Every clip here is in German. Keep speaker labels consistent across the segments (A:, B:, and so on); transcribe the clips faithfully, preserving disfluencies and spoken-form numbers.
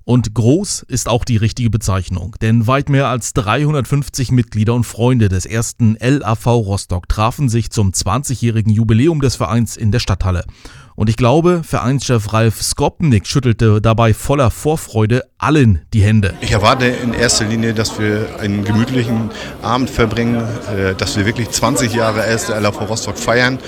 A: Und groß ist auch die richtige Bezeichnung, denn weit mehr als dreihundertfünfzig Mitglieder und Freunde des ersten L A V Rostock trafen sich zum zwanzigjährigen Jubiläum des Vereins in der Stadthalle. Und ich glaube, Vereinschef Ralf Skopnik schüttelte dabei voller Vorfreude allen die Hände.
B: Ich erwarte in erster Linie, dass wir einen gemütlichen Abend verbringen, dass wir wirklich zwanzig Jahre erste L A V Rostock feiern.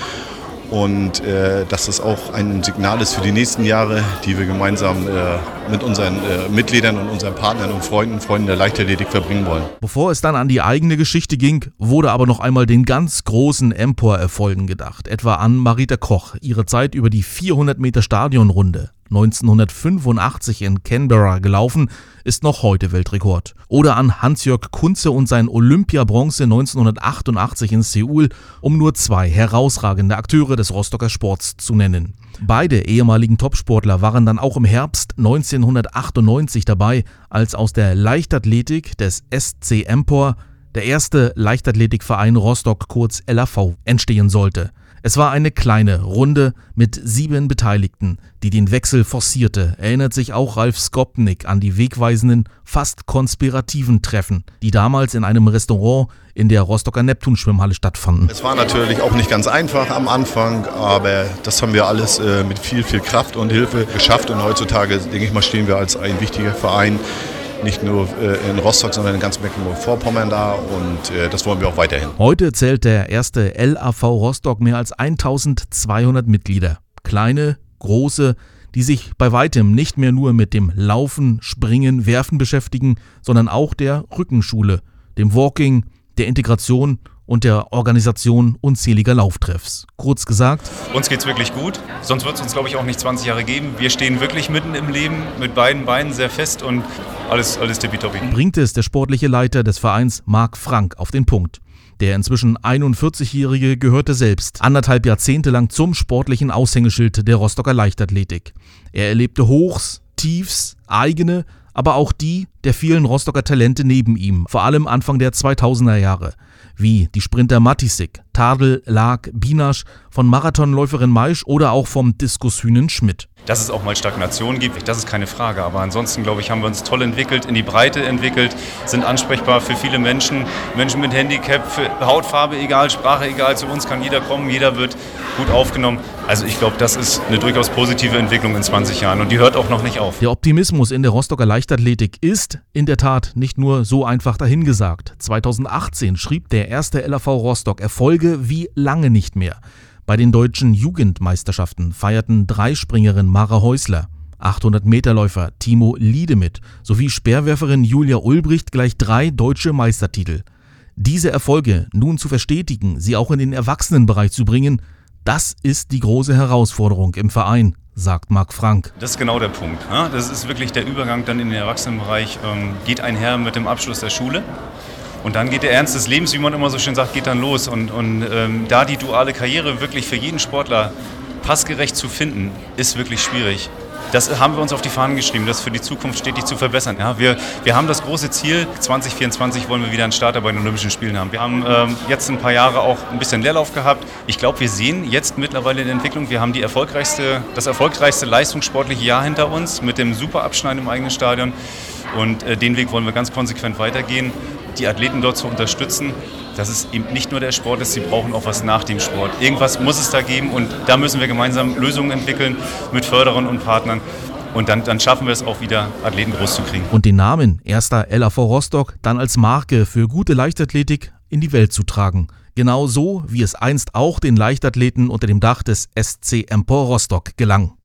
B: Und äh, dass das auch ein Signal ist für die nächsten Jahre, die wir gemeinsam äh, mit unseren äh, Mitgliedern und unseren Partnern und Freunden, Freunden der Leichtathletik verbringen wollen.
A: Bevor es dann an die eigene Geschichte ging, wurde aber noch einmal den ganz großen Empor-Erfolgen gedacht. Etwa an Marita Koch, ihre Zeit über die vierhundert Meter Stadionrunde neunzehnhundertfünfundachtzig in Canberra gelaufen, ist noch heute Weltrekord. Oder an Hans-Jörg Kunze und sein Olympiabronze neunzehnhundertachtundachtzig in Seoul, um nur zwei herausragende Akteure des Rostocker Sports zu nennen. Beide ehemaligen Topsportler waren dann auch im Herbst neunzehnhundertachtundneunzig dabei, als aus der Leichtathletik des S C Empor der erste Leichtathletikverein Rostock, kurz L A V, entstehen sollte. Es war eine kleine Runde mit sieben Beteiligten, die den Wechsel forcierte, erinnert sich auch Ralf Skopnik an die wegweisenden, fast konspirativen Treffen, die damals in einem Restaurant in der Rostocker Neptun-Schwimmhalle stattfanden.
B: Es war natürlich auch nicht ganz einfach am Anfang, aber das haben wir alles äh, mit viel, viel Kraft und Hilfe geschafft. Und heutzutage, denke ich mal, stehen wir als ein wichtiger Verein nicht nur in Rostock, sondern in ganz Mecklenburg-Vorpommern da und äh, das wollen wir auch weiterhin.
A: Heute zählt der erste L A V Rostock mehr als eintausendzweihundert Mitglieder. Kleine, große, die sich bei weitem nicht mehr nur mit dem Laufen, Springen, Werfen beschäftigen, sondern auch der Rückenschule, dem Walking, der Integration und der Organisation unzähliger Lauftreffs. Kurz gesagt:
C: Uns geht's wirklich gut, sonst wird es uns, glaube ich, auch nicht zwanzig Jahre geben. Wir stehen wirklich mitten im Leben, mit beiden Beinen sehr fest und alles, alles tippitoppi.
A: Bringt es der sportliche Leiter des Vereins Marc Frank auf den Punkt. Der inzwischen einundvierzigjährige gehörte selbst anderthalb Jahrzehnte lang zum sportlichen Aushängeschild der Rostocker Leichtathletik. Er erlebte Hochs, Tiefs, eigene, aber auch die der vielen Rostocker Talente neben ihm, vor allem Anfang der zweitausender Jahre, wie die Sprinter Matisik, Tadl, Lag, Binasch, von Marathonläuferin Maisch oder auch vom Diskushühnen Schmidt.
C: Dass es auch mal Stagnation gibt, das ist keine Frage, aber ansonsten, glaube ich, haben wir uns toll entwickelt, in die Breite entwickelt, sind ansprechbar für viele Menschen, Menschen mit Handicap, für Hautfarbe egal, Sprache egal, zu uns kann jeder kommen, jeder wird gut aufgenommen. Also ich glaube, das ist eine durchaus positive Entwicklung in zwanzig Jahren und die hört auch noch nicht auf.
A: Der Optimismus in der Rostocker Leichtathletik ist in der Tat nicht nur so einfach dahingesagt. zweitausendachtzehn schrieb der erste L A V Rostock Erfolge wie lange nicht mehr. Bei den deutschen Jugendmeisterschaften feierten Dreispringerin Mara Häusler, achthundert-Meter-Läufer Timo Liedemit sowie Speerwerferin Julia Ulbricht gleich drei deutsche Meistertitel. Diese Erfolge nun zu verstetigen, sie auch in den Erwachsenenbereich zu bringen, das ist die große Herausforderung im Verein, sagt Marc Frank.
C: Das ist genau der Punkt. Das ist wirklich der Übergang dann in den Erwachsenenbereich, geht einher mit dem Abschluss der Schule. Und dann geht der Ernst des Lebens, wie man immer so schön sagt, geht dann los. Und, und ähm, da die duale Karriere wirklich für jeden Sportler passgerecht zu finden, ist wirklich schwierig. Das haben wir uns auf die Fahnen geschrieben, das für die Zukunft stetig zu verbessern. Ja, wir, wir haben das große Ziel, zwanzig vierundzwanzig wollen wir wieder einen Starter bei den Olympischen Spielen haben. Wir haben ähm, jetzt ein paar Jahre auch ein bisschen Leerlauf gehabt. Ich glaube, wir sehen jetzt mittlerweile in der Entwicklung, wir haben die erfolgreichste, das erfolgreichste leistungssportliche Jahr hinter uns mit dem super Abschneiden im eigenen Stadion. Und äh, den Weg wollen wir ganz konsequent weitergehen, die Athleten dort zu unterstützen, dass es eben nicht nur der Sport ist, sie brauchen auch was nach dem Sport. Irgendwas muss es da geben und da müssen wir gemeinsam Lösungen entwickeln mit Förderern und Partnern. Und dann, dann schaffen wir es auch wieder, Athleten groß zu kriegen.
A: Und den Namen erster L A V Rostock dann als Marke für gute Leichtathletik in die Welt zu tragen. Genau so, wie es einst auch den Leichtathleten unter dem Dach des S C Empor Rostock gelang.